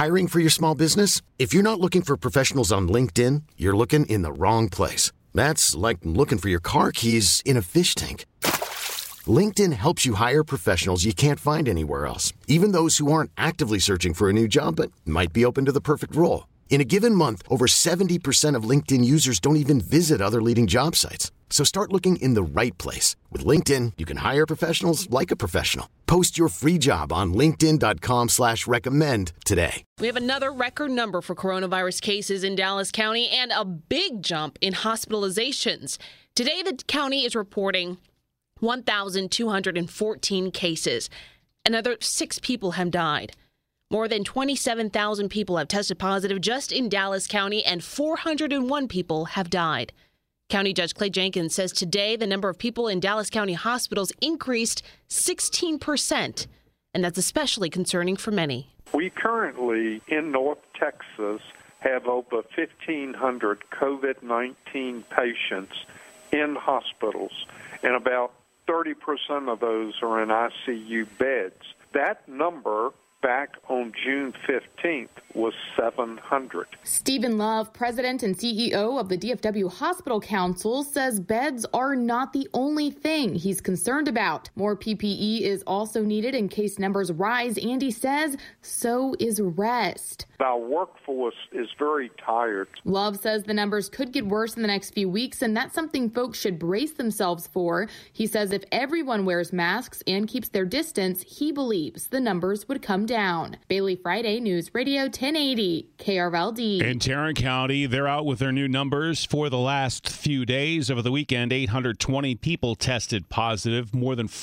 Hiring for your small business? If you're not looking for professionals on LinkedIn, you're looking in the wrong place. That's like looking for your car keys in a fish tank. LinkedIn helps you hire professionals you can't find anywhere else, even those who aren't actively searching for a new job but might be open to the perfect role. In a given month, over 70% of LinkedIn users don't even visit other leading job sites. So start looking in the right place. With LinkedIn, you can hire professionals like a professional. Post your free job on linkedin.com/recommend today. We have another record number for coronavirus cases in Dallas County and a big jump in hospitalizations. Today, the county is reporting 1,214 cases. Another 6 people have died. More than 27,000 people have tested positive just in Dallas County, and 401 people have died. County Judge Clay Jenkins says today the number of people in Dallas County hospitals increased 16%, and that's especially concerning for many. We currently, in North Texas, have over 1,500 COVID-19 patients in hospitals, and about 30% of those are in ICU beds. That number back on June 15th was 700. Stephen Love, president and CEO of the DFW Hospital Council, says beds are not the only thing he's concerned about. More PPE is also needed in case numbers rise, and he says so is rest. Our workforce is very tired. Love says the numbers could get worse in the next few weeks, and that's something folks should brace themselves for. He says if everyone wears masks and keeps their distance, he believes the numbers would come down. Bailey Friday, News Radio 1080, KRLD. In Tarrant County, they're out with their new numbers for the last few days. Over the weekend, 820 people tested positive. More than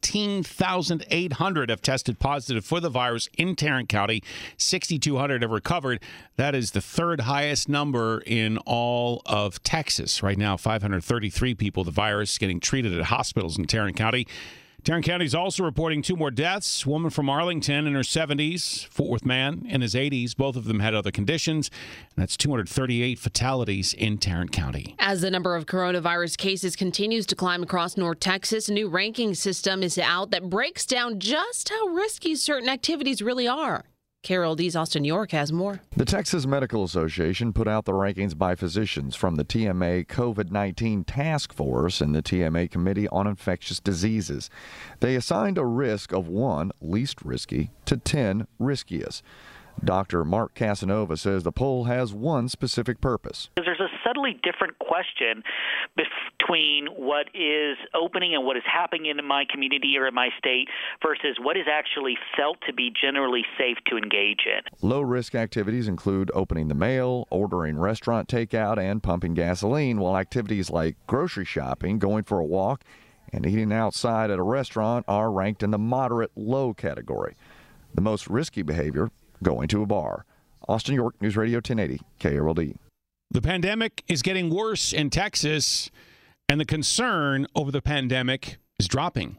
14,800 have tested positive for the virus in Tarrant County. 6,200 have recovered. That is the third highest number in all of Texas. Right now, 533 people, the virus, getting treated at hospitals in Tarrant County. Tarrant County is also reporting 2 more deaths. Woman from Arlington in her 70s, Fort Worth man in his 80s. Both of them had other conditions. And that's 238 fatalities in Tarrant County. As the number of coronavirus cases continues to climb across North Texas, a new ranking system is out that breaks down just how risky certain activities really are. KRLD's Austin York has more. The Texas Medical Association put out the rankings by physicians from the TMA COVID-19 Task Force and the TMA Committee on Infectious Diseases. They assigned a risk of 1, least risky, to 10, riskiest. Dr. Mark Casanova says the poll has one specific purpose. There's a subtly different question between what is opening and what is happening in my community or in my state versus what is actually felt to be generally safe to engage in. Low-risk activities include opening the mail, ordering restaurant takeout, and pumping gasoline, while activities like grocery shopping, going for a walk, and eating outside at a restaurant are ranked in the moderate-low category. The most risky behavior, going to a bar. Austin York, News Radio 1080, KRLD. The pandemic is getting worse in Texas, and the concern over the pandemic is dropping.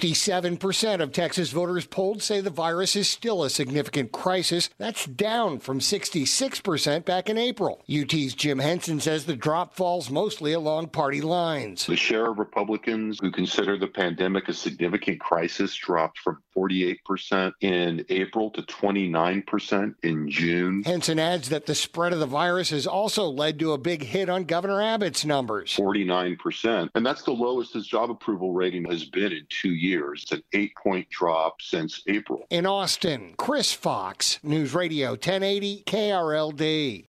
57% of Texas voters polled say the virus is still a significant crisis. That's down from 66% back in April. UT's Jim Henson says the drop falls mostly along party lines. The share of Republicans who consider the pandemic a significant crisis dropped from 48% in April to 29% in June. Henson adds that the spread of the virus has also led to a big hit on Governor Abbott's numbers. 49%. And that's the lowest his job approval rating has been in 2 years. It's an 8-point drop since April. In Austin, Chris Fox, News Radio 1080 KRLD.